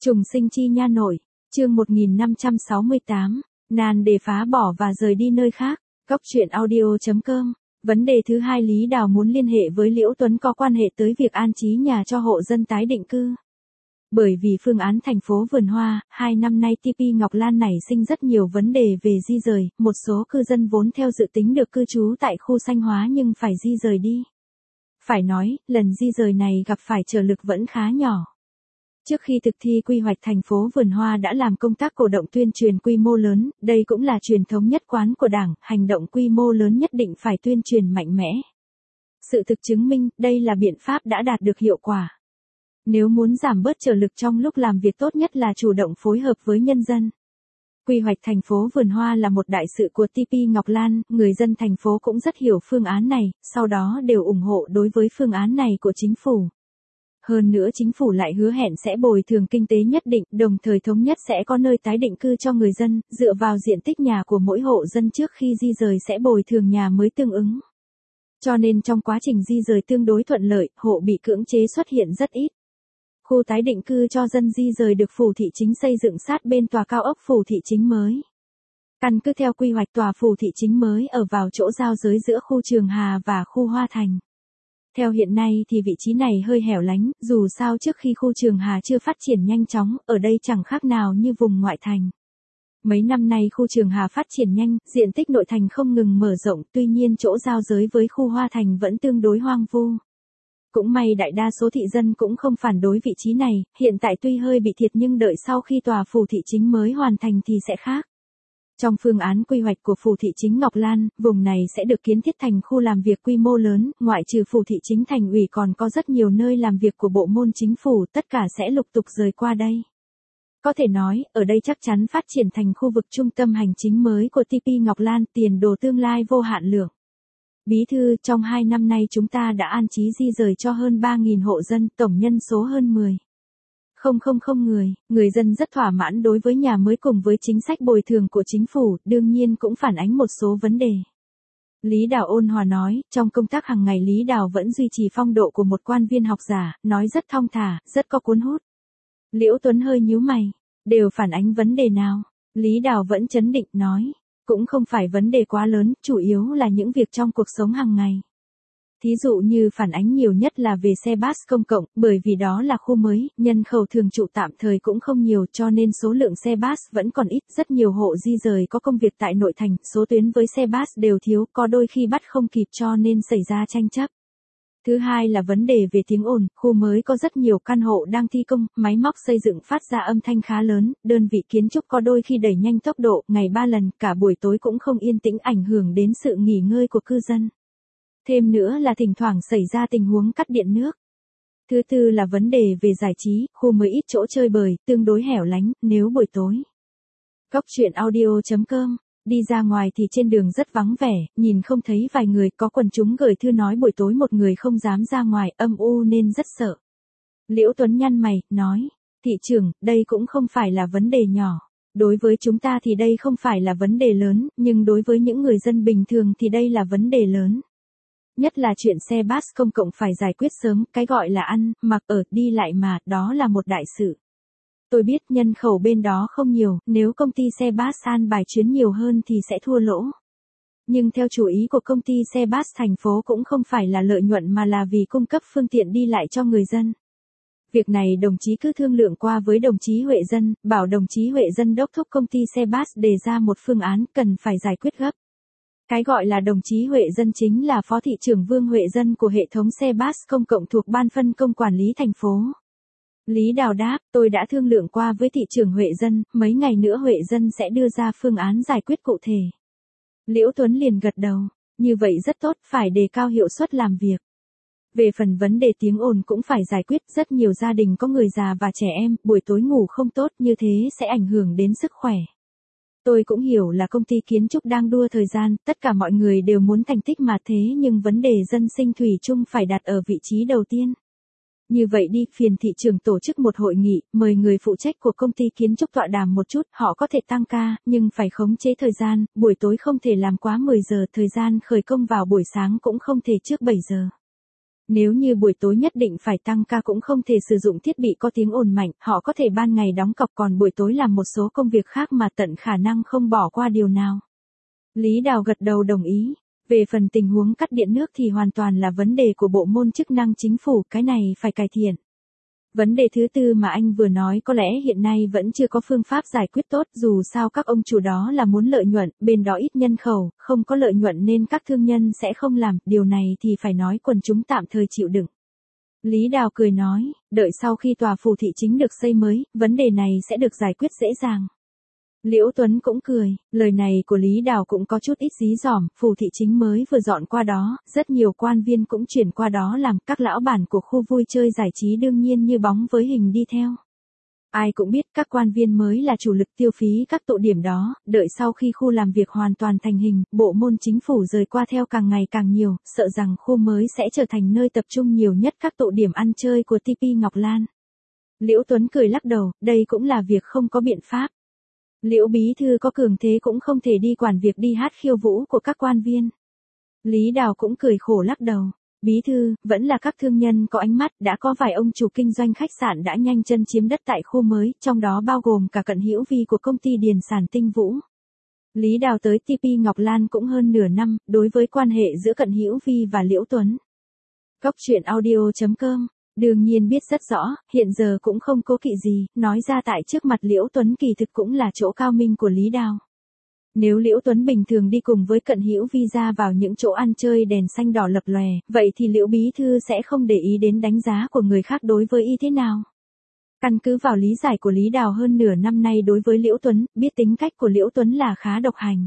Trùng sinh chi nha nội, chương 1568, nan đề phá bỏ và rời đi nơi khác, góc truyện audio.com. Vấn đề thứ hai, Lý Đào muốn liên hệ với Liễu Tuấn có quan hệ tới việc an trí nhà cho hộ dân tái định cư. Bởi vì phương án thành phố Vườn Hoa, 2 năm nay TP Ngọc Lan nảy sinh rất nhiều vấn đề về di rời, một số cư dân vốn theo dự tính được cư trú tại khu xanh hóa nhưng phải di rời đi. Phải nói, lần di rời này gặp phải trở lực vẫn khá nhỏ. Trước khi thực thi quy hoạch thành phố Vườn Hoa đã làm công tác cổ động tuyên truyền quy mô lớn, đây cũng là truyền thống nhất quán của Đảng, hành động quy mô lớn nhất định phải tuyên truyền mạnh mẽ. Sự thực chứng minh, đây là biện pháp đã đạt được hiệu quả. Nếu muốn giảm bớt trở lực trong lúc làm việc, tốt nhất là chủ động phối hợp với nhân dân. Quy hoạch thành phố Vườn Hoa là một đại sự của TP Ngọc Lan, người dân thành phố cũng rất hiểu phương án này, sau đó đều ủng hộ đối với phương án này của chính phủ. Hơn nữa chính phủ lại hứa hẹn sẽ bồi thường kinh tế nhất định, đồng thời thống nhất sẽ có nơi tái định cư cho người dân, dựa vào diện tích nhà của mỗi hộ dân trước khi di rời sẽ bồi thường nhà mới tương ứng. Cho nên trong quá trình di rời tương đối thuận lợi, hộ bị cưỡng chế xuất hiện rất ít. Khu tái định cư cho dân di rời được Phủ Thị Chính xây dựng sát bên tòa cao ốc Phủ Thị Chính mới. Căn cứ theo quy hoạch, tòa Phủ Thị Chính mới ở vào chỗ giao giới giữa khu Trường Hà và khu Hoa Thành. Theo hiện nay thì vị trí này hơi hẻo lánh, dù sao trước khi khu Trường Hà chưa phát triển nhanh chóng, ở đây chẳng khác nào như vùng ngoại thành. Mấy năm nay khu Trường Hà phát triển nhanh, diện tích nội thành không ngừng mở rộng, tuy nhiên chỗ giao giới với khu Hoa Thành vẫn tương đối hoang vu. Cũng may đại đa số thị dân cũng không phản đối vị trí này, hiện tại tuy hơi bị thiệt nhưng đợi sau khi tòa Phủ Thị Chính mới hoàn thành thì sẽ khác. Trong phương án quy hoạch của Phủ Thị Chính Ngọc Lan, vùng này sẽ được kiến thiết thành khu làm việc quy mô lớn, ngoại trừ Phủ Thị Chính thành ủy còn có rất nhiều nơi làm việc của bộ môn chính phủ, tất cả sẽ lục tục rời qua đây. Có thể nói, ở đây chắc chắn phát triển thành khu vực trung tâm hành chính mới của TP Ngọc Lan, tiền đồ tương lai vô hạn lượng. Bí thư, trong 2 năm nay chúng ta đã an trí di rời cho hơn 3.000 hộ dân, tổng nhân số hơn 10,000 người dân rất thỏa mãn đối với nhà mới cùng với chính sách bồi thường của chính phủ, đương nhiên cũng phản ánh một số vấn đề. Lý Đào ôn hòa nói, trong công tác hàng ngày Lý Đào vẫn duy trì phong độ của một quan viên học giả, nói rất thong thả, rất có cuốn hút. Liễu Tuấn hơi nhíu mày, đều phản ánh vấn đề nào? Lý Đào vẫn trấn định nói, cũng không phải vấn đề quá lớn, chủ yếu là những việc trong cuộc sống hàng ngày. Thí dụ như phản ánh nhiều nhất là về xe bus công cộng, bởi vì đó là khu mới, nhân khẩu thường trụ tạm thời cũng không nhiều cho nên số lượng xe bus vẫn còn ít, rất nhiều hộ di rời có công việc tại nội thành, số tuyến với xe bus đều thiếu, có đôi khi bắt không kịp cho nên xảy ra tranh chấp. Thứ hai là vấn đề về tiếng ồn, khu mới có rất nhiều căn hộ đang thi công, máy móc xây dựng phát ra âm thanh khá lớn, đơn vị kiến trúc có đôi khi đẩy nhanh tốc độ, ngày 3 lần, cả buổi tối cũng không yên tĩnh, ảnh hưởng đến sự nghỉ ngơi của cư dân. Thêm nữa là thỉnh thoảng xảy ra tình huống cắt điện nước. Thứ tư là vấn đề về giải trí, khu mới ít chỗ chơi bời, tương đối hẻo lánh, nếu buổi tối. Góc truyện audio.com, đi ra ngoài thì trên đường rất vắng vẻ, nhìn không thấy vài người, có quần chúng gửi thư nói buổi tối một người không dám ra ngoài, âm u nên rất sợ. Liễu Tuấn nhăn mày, nói, thị trưởng, đây cũng không phải là vấn đề nhỏ. Đối với chúng ta thì đây không phải là vấn đề lớn, nhưng đối với những người dân bình thường thì đây là vấn đề lớn. Nhất là chuyện xe bus công cộng phải giải quyết sớm, cái gọi là ăn, mặc ở, đi lại mà, đó là một đại sự. Tôi biết nhân khẩu bên đó không nhiều, nếu công ty xe bus an bài chuyến nhiều hơn thì sẽ thua lỗ. Nhưng theo chủ ý của công ty xe bus thành phố cũng không phải là lợi nhuận mà là vì cung cấp phương tiện đi lại cho người dân. Việc này đồng chí cứ thương lượng qua với đồng chí Huệ Dân, bảo đồng chí Huệ Dân đốc thúc công ty xe bus đề ra một phương án cần phải giải quyết gấp. Cái gọi là đồng chí Huệ Dân chính là Phó Thị trưởng Vương Huệ Dân của hệ thống xe bus công cộng thuộc Ban phân công quản lý thành phố. Lý Đào đáp, tôi đã thương lượng qua với thị trưởng Huệ Dân, mấy ngày nữa Huệ Dân sẽ đưa ra phương án giải quyết cụ thể. Liễu Tuấn liền gật đầu, như vậy rất tốt, phải đề cao hiệu suất làm việc. Về phần vấn đề tiếng ồn cũng phải giải quyết, rất nhiều gia đình có người già và trẻ em, buổi tối ngủ không tốt, như thế sẽ ảnh hưởng đến sức khỏe. Tôi cũng hiểu là công ty kiến trúc đang đua thời gian, tất cả mọi người đều muốn thành tích mà thế nhưng vấn đề dân sinh thủy chung phải đặt ở vị trí đầu tiên. Như vậy đi, phiền thị trưởng tổ chức một hội nghị, mời người phụ trách của công ty kiến trúc tọa đàm một chút, họ có thể tăng ca, nhưng phải khống chế thời gian, buổi tối không thể làm quá 10 giờ, thời gian khởi công vào buổi sáng cũng không thể trước 7 giờ. Nếu như buổi tối nhất định phải tăng ca cũng không thể sử dụng thiết bị có tiếng ồn mạnh, họ có thể ban ngày đóng cọc còn buổi tối làm một số công việc khác mà tận khả năng không bỏ qua điều nào. Lý Đào gật đầu đồng ý. Về phần tình huống cắt điện nước thì hoàn toàn là vấn đề của bộ môn chức năng chính phủ, cái này phải cải thiện. Vấn đề thứ tư mà anh vừa nói có lẽ hiện nay vẫn chưa có phương pháp giải quyết tốt, dù sao các ông chủ đó là muốn lợi nhuận, bên đó ít nhân khẩu, không có lợi nhuận nên các thương nhân sẽ không làm, điều này thì phải nói quần chúng tạm thời chịu đựng. Lý Đào cười nói, đợi sau khi tòa phủ thị chính được xây mới, vấn đề này sẽ được giải quyết dễ dàng. Liễu Tuấn cũng cười, lời này của Lý Đào cũng có chút ít dí dỏm, phủ thị chính mới vừa dọn qua đó, rất nhiều quan viên cũng chuyển qua đó làm, các lão bản của khu vui chơi giải trí đương nhiên như bóng với hình đi theo. Ai cũng biết các quan viên mới là chủ lực tiêu phí các tụ điểm đó, đợi sau khi khu làm việc hoàn toàn thành hình, bộ môn chính phủ rời qua theo càng ngày càng nhiều, sợ rằng khu mới sẽ trở thành nơi tập trung nhiều nhất các tụ điểm ăn chơi của TP Ngọc Lan. Liễu Tuấn cười lắc đầu, đây cũng là việc không có biện pháp. Liễu bí thư có cường thế cũng không thể đi quản việc đi hát khiêu vũ của các quan viên. Lý Đào cũng cười khổ lắc đầu. Bí thư, vẫn là các thương nhân có ánh mắt, đã có vài ông chủ kinh doanh khách sạn đã nhanh chân chiếm đất tại khu mới, trong đó bao gồm cả Cận Hữu Vi của công ty điền sản Tinh Vũ. Lý Đào tới TP Ngọc Lan cũng hơn nửa năm, đối với quan hệ giữa Cận Hữu Vi và Liễu Tuấn. Góc truyện audio.com đương nhiên biết rất rõ, hiện giờ cũng không cố kỵ gì, nói ra tại trước mặt Liễu Tuấn kỳ thực cũng là chỗ cao minh của Lý Đào. Nếu Liễu Tuấn bình thường đi cùng với Cận Hữu Vi ra vào những chỗ ăn chơi đèn xanh đỏ lập lòe, vậy thì Liễu bí thư sẽ không để ý đến đánh giá của người khác đối với y thế nào. Căn cứ vào lý giải của Lý Đào hơn nửa năm nay đối với Liễu Tuấn, biết tính cách của Liễu Tuấn là khá độc hành.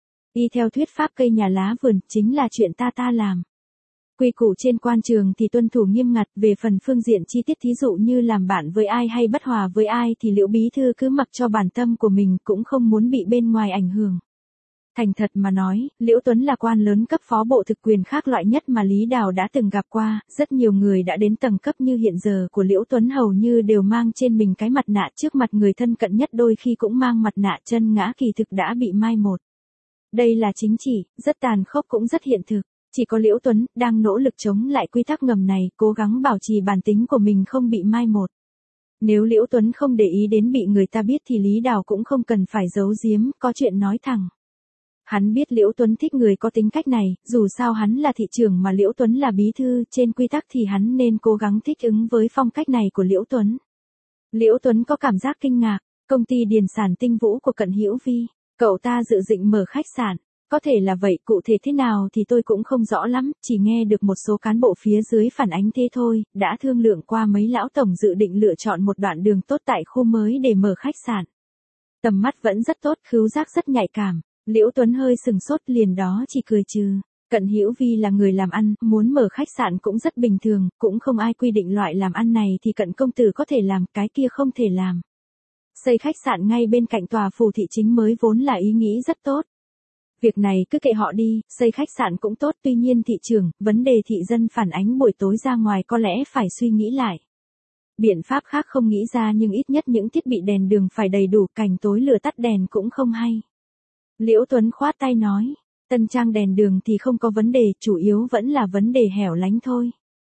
Y theo thuyết pháp cây nhà lá vườn, chính là chuyện ta làm. Quy củ trên quan trường thì tuân thủ nghiêm ngặt, về phần phương diện chi tiết thí dụ như làm bạn với ai hay bất hòa với ai thì Liễu bí thư cứ mặc cho bản tâm của mình, cũng không muốn bị bên ngoài ảnh hưởng. Thành thật mà nói, Liễu Tuấn là quan lớn cấp phó bộ thực quyền khác loại nhất mà Lý Đào đã từng gặp qua, rất nhiều người đã đến tầng cấp như hiện giờ của Liễu Tuấn hầu như đều mang trên mình cái mặt nạ, trước mặt người thân cận nhất đôi khi cũng mang mặt nạ chân ngã, kỳ thực đã bị mai một. Đây là chính trị, rất tàn khốc cũng rất hiện thực. Chỉ có Liễu Tuấn đang nỗ lực chống lại quy tắc ngầm này, cố gắng bảo trì bản tính của mình không bị mai một. Nếu Liễu Tuấn không để ý đến bị người ta biết thì Lý Đào cũng không cần phải giấu giếm, có chuyện nói thẳng. Hắn biết Liễu Tuấn thích người có tính cách này, dù sao hắn là thị trưởng mà Liễu Tuấn là bí thư, trên quy tắc thì hắn nên cố gắng thích ứng với phong cách này của Liễu Tuấn. Liễu Tuấn có cảm giác kinh ngạc, công ty điền sản Tinh Vũ của Cận Hữu Vi, cậu ta dự định mở khách sạn. Có thể là vậy, cụ thể thế nào thì tôi cũng không rõ lắm, chỉ nghe được một số cán bộ phía dưới phản ánh thế thôi, đã thương lượng qua mấy lão tổng dự định lựa chọn một đoạn đường tốt tại khu mới để mở khách sạn. Tầm mắt vẫn rất tốt, khứu giác rất nhạy cảm. Liễu Tuấn hơi sừng sốt, liền đó chỉ cười trừ. Cận Hữu Vi là người làm ăn, muốn mở khách sạn cũng rất bình thường, cũng không ai quy định loại làm ăn này thì Cận công tử có thể làm, cái kia không thể làm. Xây khách sạn ngay bên cạnh tòa phủ thị chính mới vốn là ý nghĩ rất tốt. Việc này cứ kệ họ đi, xây khách sạn cũng tốt, tuy nhiên thị trường, vấn đề thị dân phản ánh buổi tối ra ngoài có lẽ phải suy nghĩ lại. Biện pháp khác không nghĩ ra, nhưng ít nhất những thiết bị đèn đường phải đầy đủ, cảnh tối lửa tắt đèn cũng không hay. Liễu Tuấn khoát tay nói, tân trang đèn đường thì không có vấn đề, chủ yếu vẫn là vấn đề hẻo lánh thôi.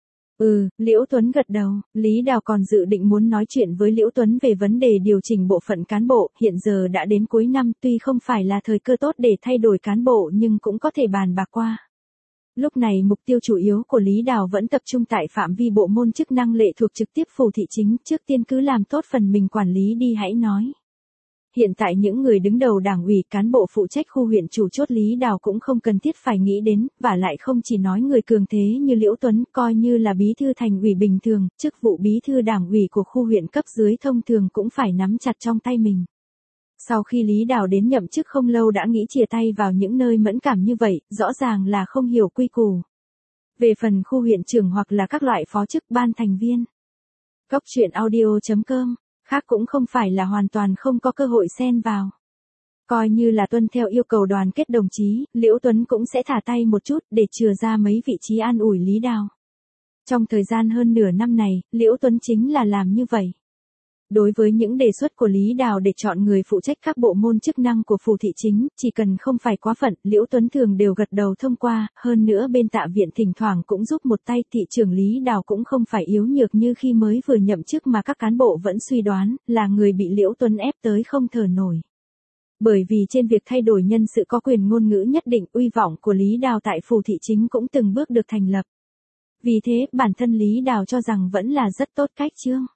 Liễu Tuấn gật đầu, Lý Đào còn dự định muốn nói chuyện với Liễu Tuấn về vấn đề điều chỉnh bộ phận cán bộ, hiện giờ đã đến cuối năm, tuy không phải là thời cơ tốt để thay đổi cán bộ nhưng cũng có thể bàn bạc qua. Lúc này mục tiêu chủ yếu của Lý Đào vẫn tập trung tại phạm vi bộ môn chức năng lệ thuộc trực tiếp phủ thị chính, trước tiên cứ làm tốt phần mình quản lý đi hãy nói. Hiện tại những người đứng đầu đảng ủy, cán bộ phụ trách khu huyện chủ chốt Lý Đào cũng không cần thiết phải nghĩ đến, và lại không chỉ nói người cường thế như Liễu Tuấn, coi như là bí thư thành ủy bình thường, chức vụ bí thư đảng ủy của khu huyện cấp dưới thông thường cũng phải nắm chặt trong tay mình. Sau khi Lý Đào đến nhậm chức không lâu đã nghĩ chia tay vào những nơi mẫn cảm như vậy, rõ ràng là không hiểu quy củ. Về phần khu huyện trưởng hoặc là các loại phó chức ban thành viên. Góc truyện audio.com khác cũng không phải là hoàn toàn không có cơ hội xen vào. Coi như là tuân theo yêu cầu đoàn kết đồng chí, Liễu Tuấn cũng sẽ thả tay một chút để chừa ra mấy vị trí an ủi Lý Đào. Trong thời gian hơn nửa năm này, Liễu Tuấn chính là làm như vậy. Đối với những đề xuất của Lý Đào để chọn người phụ trách các bộ môn chức năng của phủ thị chính, chỉ cần không phải quá phận, Liễu Tuấn thường đều gật đầu thông qua, hơn nữa bên Tạ Viện thỉnh thoảng cũng giúp một tay, thị trưởng Lý Đào cũng không phải yếu nhược như khi mới vừa nhậm chức mà các cán bộ vẫn suy đoán, là người bị Liễu Tuấn ép tới không thở nổi. Bởi vì trên việc thay đổi nhân sự có quyền ngôn ngữ nhất định, uy vọng của Lý Đào tại phủ thị chính cũng từng bước được thành lập. Vì thế, bản thân Lý Đào cho rằng vẫn là rất tốt cách chương.